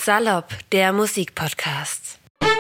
Salopp, der Musikpodcast.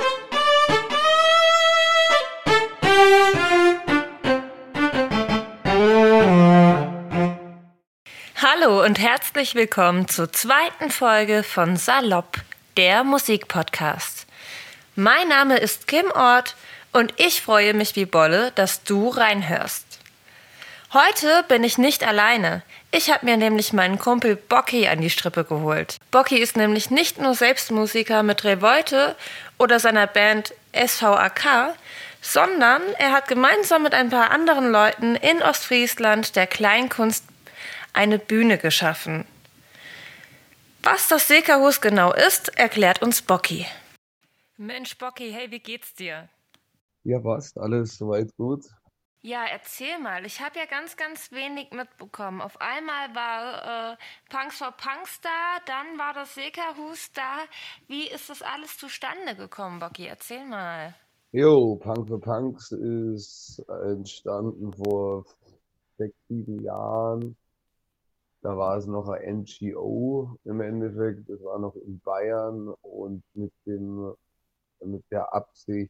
Hallo und herzlich willkommen zur zweiten Folge von Salopp, der Musikpodcast. Mein Name ist Kim Ort und ich freue mich wie Bolle, dass du reinhörst. Heute bin ich nicht alleine. Ich habe mir nämlich meinen Kumpel Bocki an die Strippe geholt. Bocki ist nämlich nicht nur selbst Musiker mit Revolte oder seiner Band SVAK, sondern er hat gemeinsam mit ein paar anderen Leuten in Ostfriesland der Kleinkunst eine Bühne geschaffen. Was das Sekerhus genau ist, erklärt uns Bocki. Mensch Bocki, hey, wie geht's dir? Ja, passt, alles soweit gut. Ja, erzähl mal. Ich habe ja ganz wenig mitbekommen. Auf einmal war Punks for Punks da, dann war das Sekerhus da. Wie ist das alles zustande gekommen, Bocki? Erzähl mal. Jo, Punk für Punks ist entstanden vor 6, 7 Jahren. Da war es noch ein NGO im Endeffekt. Das war noch in Bayern und mit der Absicht,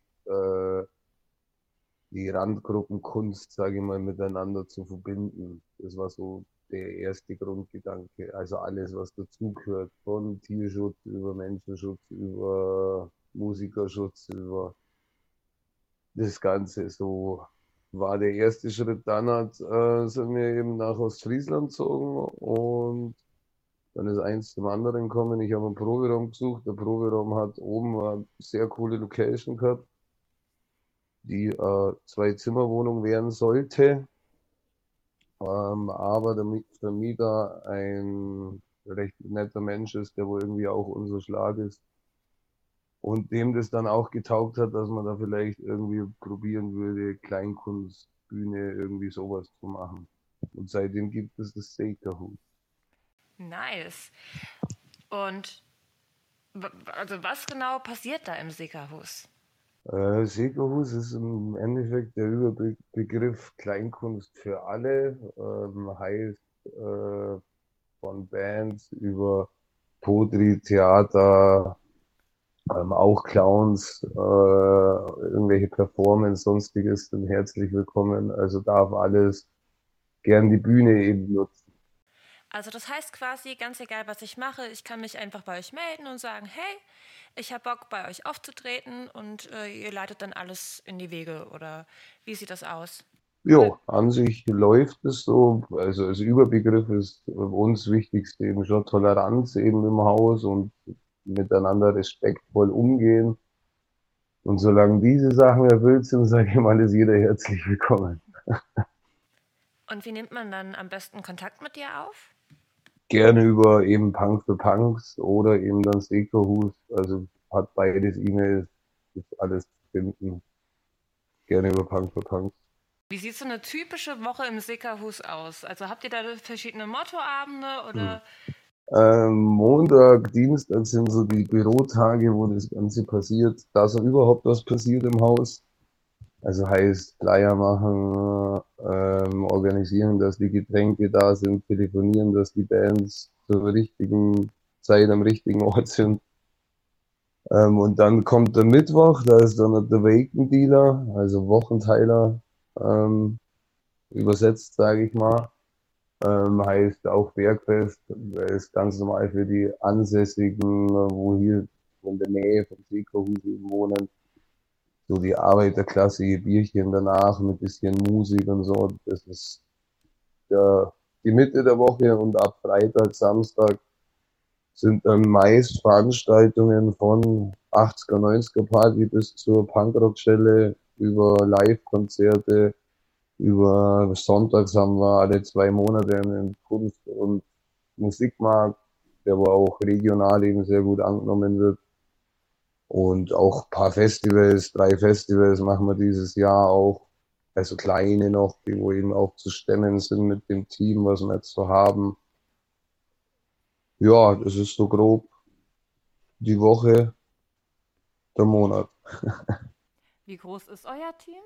die Randgruppenkunst, sage ich mal, miteinander zu verbinden. Das war so der erste Grundgedanke. Also alles, was dazugehört, von Tierschutz über Menschenschutz, über Musikerschutz, über das Ganze. So war der erste Schritt. Sind wir eben nach Ostfriesland gezogen und dann ist eins zum anderen gekommen. Ich habe einen Proberaum gesucht. Der Proberaum hat oben eine sehr coole Location gehabt, die 2-Zimmer-Wohnung werden sollte. Aber der Vermieter ein recht netter Mensch ist, der wohl irgendwie auch unser Schlag ist. Und dem das dann auch getaugt hat, dass man da vielleicht irgendwie probieren würde, Kleinkunstbühne, irgendwie sowas zu machen. Und seitdem gibt es das Sekerhus. Nice. Und also was genau passiert da im Sekerhus? Sekerhus ist im Endeffekt der Überbegriff Kleinkunst für alle, heißt von Bands über Poetry, Theater, auch Clowns, irgendwelche Performance, sonstiges, sind herzlich willkommen. Also darf alles gern die Bühne eben nutzen. Also das heißt quasi, ganz egal, was ich mache, ich kann mich einfach bei euch melden und sagen, hey, ich habe Bock, bei euch aufzutreten und ihr leitet dann alles in die Wege oder wie sieht das aus? Jo, an sich läuft es so. Also als Überbegriff ist uns wichtigste eben schon Toleranz eben im Haus und miteinander respektvoll umgehen. Und solange diese Sachen erfüllt sind, sage ich mal, ist jeder herzlich willkommen. Und wie nimmt man dann am besten Kontakt mit dir auf? Gerne über eben Punk für Punks oder eben dann Sekerhus. Also hat beides E-Mails, ist alles zu finden. Gerne über Punk für Punks. Wie sieht so eine typische Woche im Sekerhus aus? Also habt ihr da verschiedene Mottoabende oder? Montag, Dienstag sind so die Bürotage, wo das Ganze passiert, da so überhaupt was passiert im Haus. Also heißt Flyer machen, organisieren, dass die Getränke da sind, telefonieren, dass die Bands zur richtigen Zeit am richtigen Ort sind. Und dann kommt der Mittwoch, da ist dann der Vacant Dealer, also Wochenteiler, übersetzt, sage ich mal. Heißt auch Bergfest, ist ganz normal für die Ansässigen, wo hier in der Nähe vom Sekerhus eben wohnen. So die Arbeiterklasse, ihr Bierchen danach mit bisschen Musik und so. Das ist die Mitte der Woche und ab Freitag, Samstag sind dann meist Veranstaltungen von 80er, 90er Party bis zur Punkrock-Schelle über Live-Konzerte. Über Sonntags haben wir alle 2 Monate einen Kunst- und Musikmarkt, der aber auch regional eben sehr gut angenommen wird. Und auch ein paar Festivals, 3 Festivals machen wir dieses Jahr auch. Also kleine noch, die wo eben auch zu stemmen sind mit dem Team, was wir jetzt so haben. Ja, das ist so grob die Woche, der Monat. Wie groß ist euer Team?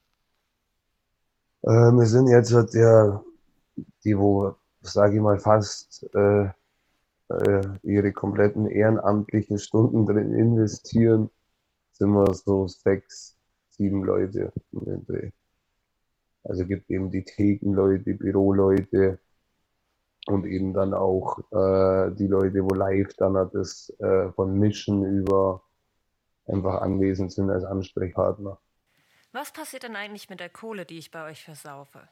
Wir sind jetzt die wo, sage ich mal, fast ihre kompletten ehrenamtlichen Stunden drin investieren, sind wir so 6, 7 Leute um den Dreh. Also gibt eben die Thekenleute, Büroleute und eben dann auch die Leute, wo live dann das von Mischen über einfach anwesend sind als Ansprechpartner. Was passiert denn eigentlich mit der Kohle, die ich bei euch versaufe?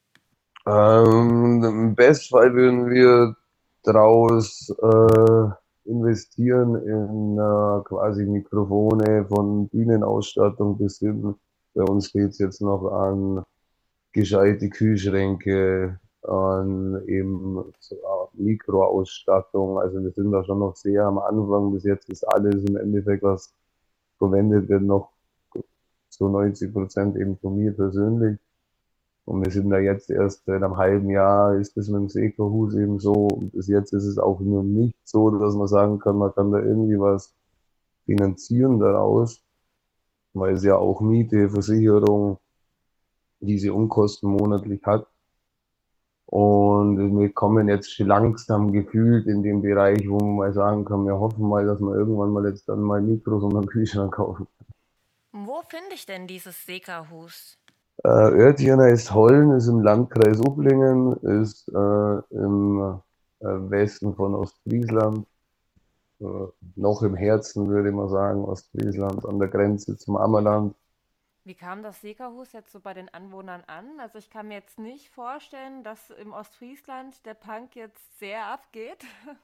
Im Bestfall würden wir daraus investieren in quasi Mikrofone von Bühnenausstattung bis hin. Bei uns geht es jetzt noch an gescheite Kühlschränke, an eben so Mikroausstattung. Also wir sind da schon noch sehr am Anfang. Bis jetzt ist alles im Endeffekt, was verwendet wird, noch zu 90% eben von mir persönlich. Und wir sind da jetzt erst seit einem halben Jahr ist das mit dem Seekerhus eben so. Und bis jetzt ist es auch nur nicht so, dass man sagen kann, man kann da irgendwie was finanzieren daraus, weil es ja auch Miete, Versicherung, diese Unkosten monatlich hat. Und wir kommen jetzt schon langsam gefühlt in den Bereich, wo man mal sagen kann, wir hoffen mal, dass wir irgendwann mal jetzt dann mal Mikros und einen Kühlschrank kaufen. Wo finde ich denn dieses Seekerhus? Örtchen heißt Hollen, ist im Landkreis Upplingen, ist im Westen von Ostfriesland, äh, noch im Herzen, würde man sagen, Ostfriesland, an der Grenze zum Ammerland. Wie kam das Seekerhus jetzt so bei den Anwohnern an? Also ich kann mir jetzt nicht vorstellen, dass im Ostfriesland der Punk jetzt sehr abgeht.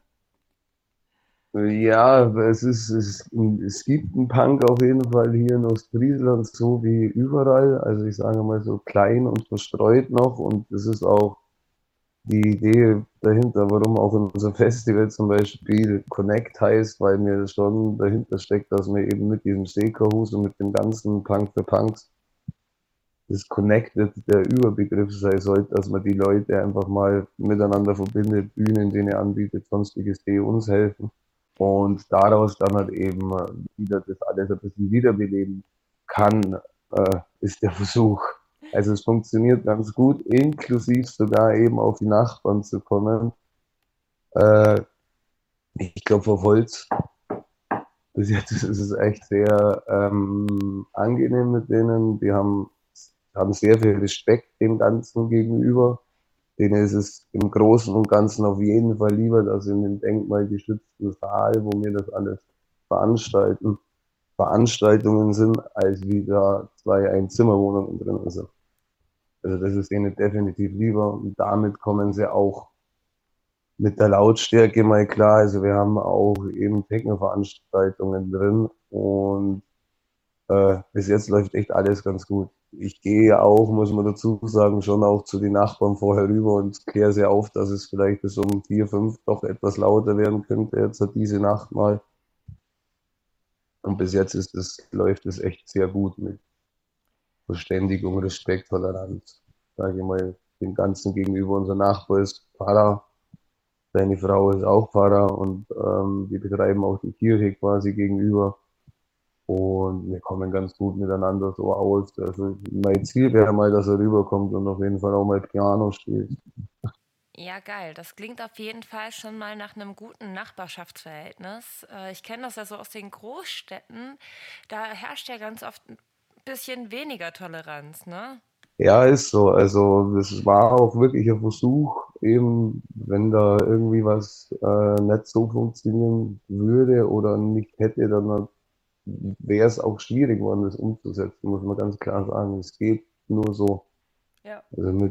Ja, es gibt einen Punk auf jeden Fall hier in Ostfriesland, so wie überall. Also ich sage mal so klein und verstreut noch. Und das ist auch die Idee dahinter, warum auch unser Festival zum Beispiel Connect heißt, weil mir schon dahinter steckt, dass wir eben mit diesem Seekerhus und mit dem ganzen Punk für Punks das Connected der Überbegriff sein sollte, dass man die Leute einfach mal miteinander verbindet, Bühnen, denen er anbietet, sonstiges, die uns helfen. Und daraus dann halt eben wieder das alles ein bisschen wiederbeleben kann, ist der Versuch. Also es funktioniert ganz gut, inklusiv sogar eben auf die Nachbarn zu kommen. Äh, Ich glaube, auf Holz, bis jetzt ist es echt sehr angenehm mit denen. Die haben sehr viel Respekt dem Ganzen gegenüber. Denen ist es im Großen und Ganzen auf jeden Fall lieber, dass in dem denkmalgeschützten Saal, wo wir das alles veranstalten, Veranstaltungen sind, als wie da 2 Einzimmerwohnungen drin sind. Also das ist denen definitiv lieber und damit kommen sie auch mit der Lautstärke mal klar. Also wir haben auch eben Techno-Veranstaltungen drin und bis jetzt läuft echt alles ganz gut. Ich gehe ja auch, muss man dazu sagen, schon auch zu den Nachbarn vorher rüber und kläre sie auf, dass es vielleicht bis um 4, 5 doch etwas lauter werden könnte. Jetzt hat diese Nacht mal. Und bis jetzt läuft es echt sehr gut mit Verständigung, Respekt, Toleranz. Sage ich mal, dem Ganzen gegenüber. Unser Nachbar ist Pfarrer, seine Frau ist auch Pfarrer und wir betreiben auch die Kirche quasi gegenüber. Und wir kommen ganz gut miteinander so aus. Also mein Ziel wäre mal, dass er rüberkommt und auf jeden Fall auch mal Piano spielt. Ja, geil. Das klingt auf jeden Fall schon mal nach einem guten Nachbarschaftsverhältnis. Ich kenne das ja so aus den Großstädten. Da herrscht ja ganz oft ein bisschen weniger Toleranz, ne? Ja, ist so. Also das war auch wirklich ein Versuch, eben wenn da irgendwie was nicht so funktionieren würde oder nicht hätte, dann wäre es auch schwierig geworden, das umzusetzen, muss man ganz klar sagen. Es geht nur so. Ja. Also mit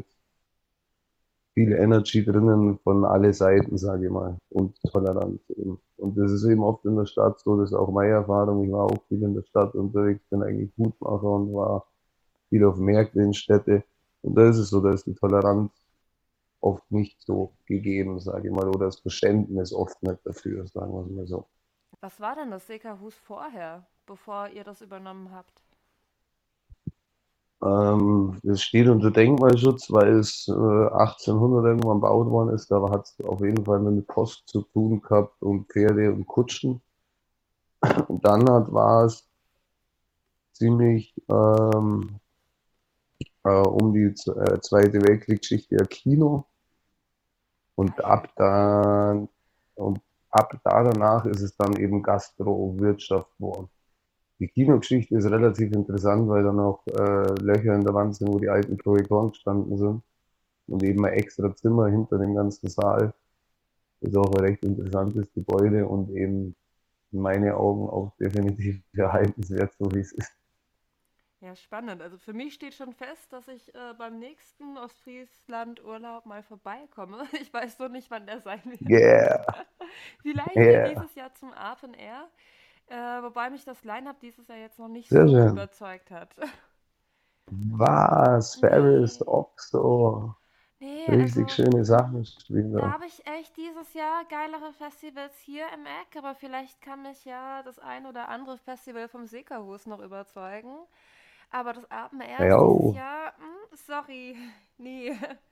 viel Energy drinnen von alle Seiten, sage ich mal, und Toleranz eben. Und das ist eben oft in der Stadt so, das ist auch meine Erfahrung. Ich war auch viel in der Stadt unterwegs, bin eigentlich Hutmacher und war viel auf Märkte in Städte. Und da ist es so, da ist die Toleranz oft nicht so gegeben, sage ich mal, oder das Verständnis oft nicht dafür, sagen wir es mal so. Was war denn das Seekerhus vorher, bevor ihr das übernommen habt? Es steht unter Denkmalschutz, weil es 1800 irgendwann gebaut worden ist. Da hat es auf jeden Fall mit Post zu tun gehabt und Pferde und Kutschen. Und dann war es ziemlich um die Zweite Weltkriegsgeschichte ein Kino. Und ab dann, und ab da danach ist es dann eben Gastro-Wirtschaft geworden. Die Kinogeschichte ist relativ interessant, weil da noch Löcher in der Wand sind, wo die alten Projektoren gestanden sind und eben ein extra Zimmer hinter dem ganzen Saal. Ist auch ein recht interessantes Gebäude und eben in meinen Augen auch definitiv erhaltenswert, so wie es ist. Ja, spannend. Also für mich steht schon fest, dass ich beim nächsten Ostfriesland-Urlaub mal vorbeikomme. Ich weiß nur nicht, wann der sein wird. Yeah, Vielleicht ja yeah, dieses Jahr zum Open Air, wobei mich das Line-Up dieses Jahr jetzt noch nicht sehr so schön. überzeugt hat. Was? Ferris, Nee, Oxo, nee, richtig also schöne Sachen spielen da da. habe ich echt dieses Jahr geilere Festivals hier im Eck, aber vielleicht kann mich ja das ein oder andere Festival vom Sekerhus noch überzeugen. Aber das Open Air ist dieses Jo, Jahr, sorry, nee.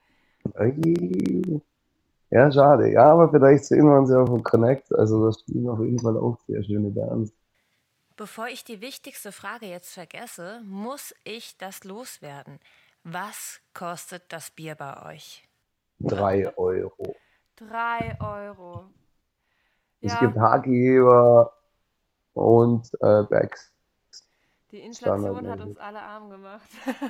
ey. Ja, schade. Ja, aber vielleicht sehen wir uns ja auf dem Connect. Also das spielen auf jeden Fall auch sehr schöne Bands. Bevor ich die wichtigste Frage jetzt vergesse, muss ich das loswerden. Was kostet das Bier bei euch? 3 Euro. 3 Euro. Es Ja, gibt Hakegeber und Becks, die Inflation hat uns standardmäßig. alle arm gemacht.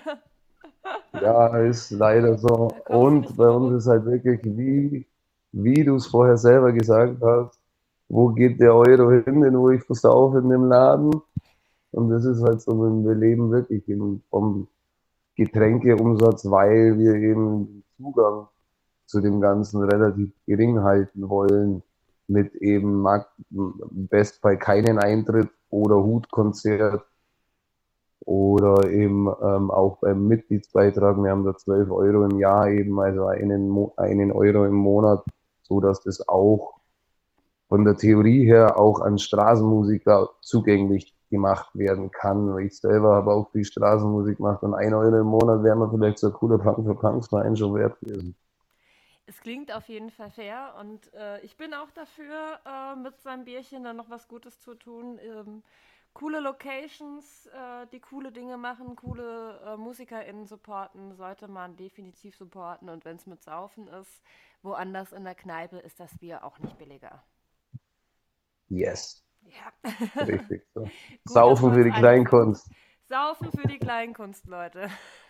Ja, ist leider so. Da kommst du Und nicht bei drum uns herum. ist halt wirklich, wie du es vorher selber gesagt hast, wo geht der Euro hin, den hole ich auf in dem Laden. Und das ist halt so, wir leben wirklich vom Getränkeumsatz, weil wir eben den Zugang zu dem Ganzen relativ gering halten wollen, mit eben best bei keinen Eintritt oder Hutkonzert oder eben auch beim Mitgliedsbeitrag. Wir haben da 12 Euro im Jahr eben, also einen Euro im Monat, so dass das auch von der Theorie her auch an Straßenmusiker zugänglich gemacht werden kann. Ich selber habe auch viel Straßenmusik gemacht und 1 Euro im Monat wäre mir vielleicht so ein cooler Punk für Punks Verein schon wert gewesen. Es klingt auf jeden Fall fair und ich bin auch dafür, mit seinem Bierchen dann noch was Gutes zu tun. Coole Locations, die coole Dinge machen, coole MusikerInnen supporten, sollte man definitiv supporten. Und wenn es mit Saufen ist, woanders in der Kneipe ist das Bier auch nicht billiger. Yes, Ja, richtig so. gut, dass wir Saufen für uns die einig sind. Kleinkunst. Saufen für die Kleinkunst, Leute.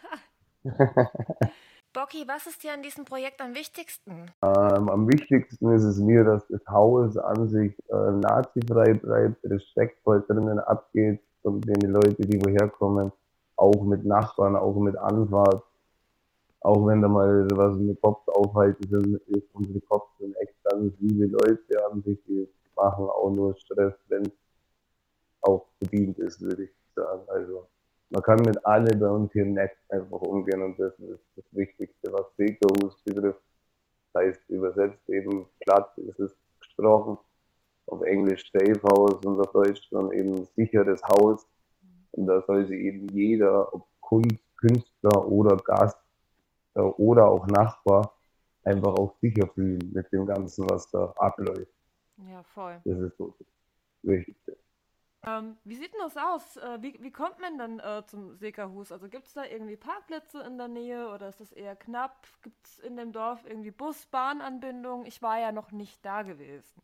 Bocky, was ist dir an diesem Projekt am wichtigsten? Am wichtigsten ist es mir, dass das Haus an sich nazifrei bleibt, respektvoll drinnen abgeht und wenn die Leute, die woher kommen, auch mit Nachbarn, auch mit Anfahrt, auch wenn da mal was mit Cops aufhalten sind, ist unsere Cops sind echt ganz liebe Leute an sich, die machen auch nur Stress, wenn es auch verdient ist, würde ich sagen. Also man kann mit allen bei uns hier nett einfach umgehen und das ist das Wichtigste, was Sekerhus betrifft. Das heißt übersetzt eben glatt ist es gesprochen, auf Englisch Safe House und auf Deutsch dann eben sicheres Haus. Und da soll sich eben jeder, ob Künstler oder Gast oder auch Nachbar, einfach auch sicher fühlen mit dem Ganzen, was da abläuft. Ja, voll. Das ist so das Wichtigste. Wie sieht denn das aus? Wie kommt man dann zum Sekerhus? Also gibt es da irgendwie Parkplätze in der Nähe oder ist das eher knapp? Gibt es in dem Dorf irgendwie Bus-Bahn-Anbindung? Ich war ja noch nicht da gewesen.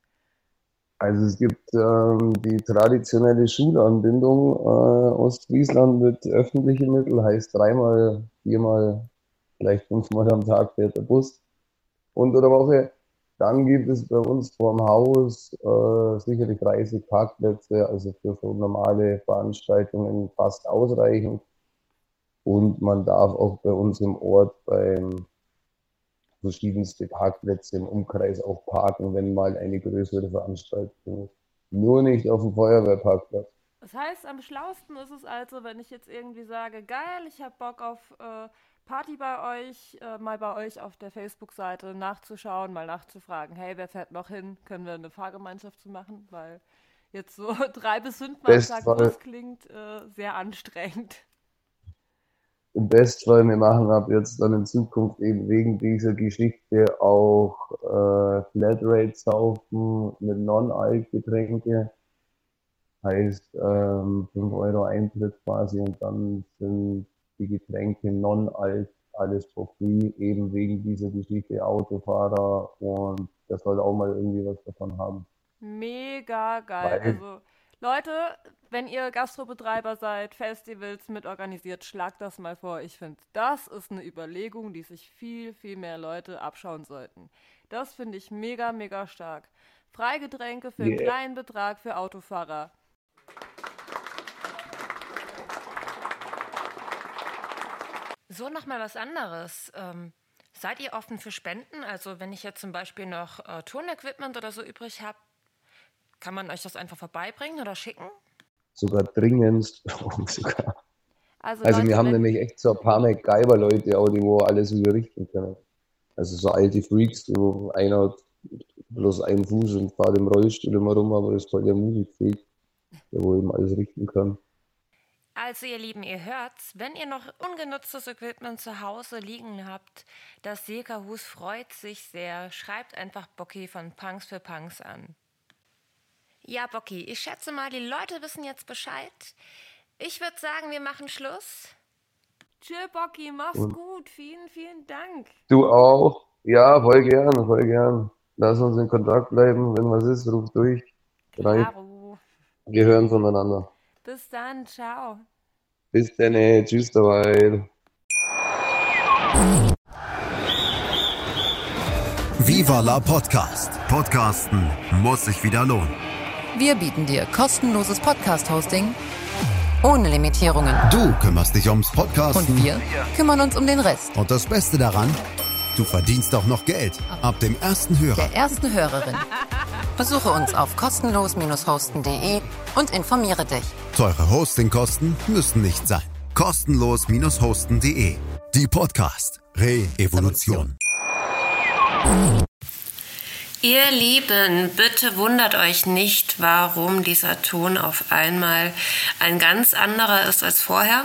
Also es gibt die traditionelle Schulanbindung. Ostfriesland mit öffentlichen Mitteln, heißt dreimal, viermal, vielleicht fünfmal am Tag fährt der Bus unter der Woche. Dann gibt es bei uns vorm Haus sicherlich 30 Parkplätze, also für so normale Veranstaltungen fast ausreichend. Und man darf auch bei uns im Ort beim verschiedenste Parkplätze im Umkreis auch parken, wenn mal eine größere Veranstaltung ist. Nur nicht auf dem Feuerwehrparkplatz. Das heißt, am schlausten ist es also, wenn ich jetzt irgendwie sage, geil, ich habe Bock auf Party bei euch, mal bei euch auf der Facebook-Seite nachzuschauen, mal nachzufragen, hey, wer fährt noch hin? Können wir eine Fahrgemeinschaft zu machen? Weil jetzt so 3 bis 5 Mal am Tag Bestfall, Bus klingt sehr anstrengend. Im Bestfall, wir machen ab jetzt dann in Zukunft eben wegen dieser Geschichte auch Flatrate-Saufen mit Non-Alk-Getränke. Heißt 5 Euro Eintritt quasi und dann sind die Getränke Non-Alk alles for free, eben wegen dieser Geschichte Autofahrer und der soll auch mal irgendwie was davon haben. Mega geil. Weil, Also, Leute, wenn ihr Gastrobetreiber seid, Festivals mitorganisiert, schlagt das mal vor. Ich finde, das ist eine Überlegung, die sich viel, viel mehr Leute abschauen sollten. Das finde ich mega, mega stark. Freigetränke für einen yeah. kleinen Betrag für Autofahrer. So, nochmal was anderes. Seid ihr offen für Spenden? Also wenn ich jetzt zum Beispiel noch Tonequipment oder so übrig habe, kann man euch das einfach vorbeibringen oder schicken? Sogar dringendst. Sogar. Also Also Leute, wir haben wenn... nämlich echt so ein paar MacGyver-Leute, auch, die wo alles überrichten können. Also so alte Freaks, wo einer hat bloß einen Fuß und fährt im Rollstuhl immer rum, aber das ist voll der Musikfreak, der wo eben alles richten kann. Also ihr Lieben, ihr hört's, wenn ihr noch ungenutztes Equipment zu Hause liegen habt, das Sekerhus freut sich sehr. Schreibt einfach Bocki von Punks für Punks an. Ja, Bocki, ich schätze mal, die Leute wissen jetzt Bescheid. Ich würde sagen, wir machen Schluss. Tschö, Bocki, mach's Und gut. Vielen, vielen Dank. du auch? Ja, voll gern, voll gern. Lass uns in Kontakt bleiben. Wenn was ist, ruf durch. Schreib. Klaro. Wir hören voneinander. Bis dann, ciao. Bis dann, tschüss dabei. Viva la Podcast. Podcasten muss sich wieder lohnen. Wir bieten dir kostenloses Podcast-Hosting ohne Limitierungen. Du kümmerst dich ums Podcasten. Und wir kümmern uns um den Rest. Und das Beste daran, du verdienst auch noch Geld. Ab dem ersten Hörer. Der ersten Hörerin. Besuche uns auf kostenlos-hosten.de und informiere dich. Teure Hostingkosten müssen nicht sein. Kostenlos-hosten.de. Die Podcast Re-Evolution. Ihr Lieben, bitte wundert euch nicht, warum dieser Ton auf einmal ein ganz anderer ist als vorher.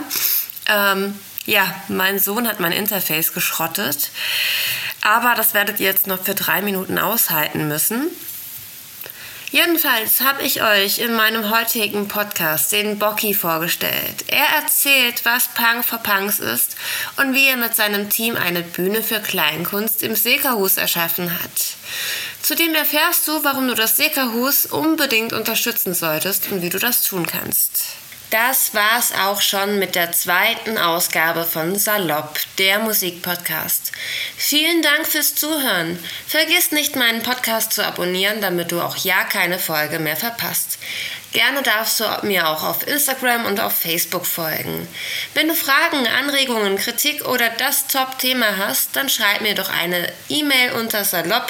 Mein Sohn hat mein Interface geschrottet, aber das werdet ihr jetzt noch für 3 Minuten aushalten müssen. Jedenfalls habe ich euch in meinem heutigen Podcast den Bocki vorgestellt. Er erzählt, was Punk for Punks ist und wie er mit seinem Team eine Bühne für Kleinkunst im Sekerhus erschaffen hat. Zudem erfährst du, warum du das Sekerhus unbedingt unterstützen solltest und wie du das tun kannst. Das war's auch schon mit der 2. Ausgabe von Salopp, der Musikpodcast. Vielen Dank fürs Zuhören. Vergiss nicht, meinen Podcast zu abonnieren, damit du auch ja keine Folge mehr verpasst. Gerne darfst du mir auch auf Instagram und auf Facebook folgen. Wenn du Fragen, Anregungen, Kritik oder das Top-Thema hast, dann schreib mir doch eine E-Mail unter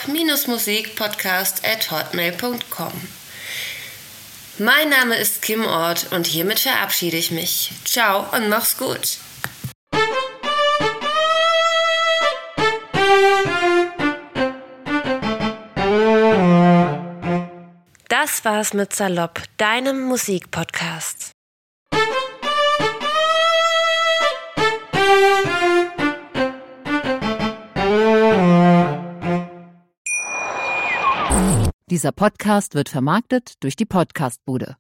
salopp-musikpodcast@hotmail.com. Mein Name ist Kim Ort und hiermit verabschiede ich mich. Ciao und mach's gut. Das war's mit Salopp, deinem Musikpodcast. Dieser Podcast wird vermarktet durch die Podcastbude.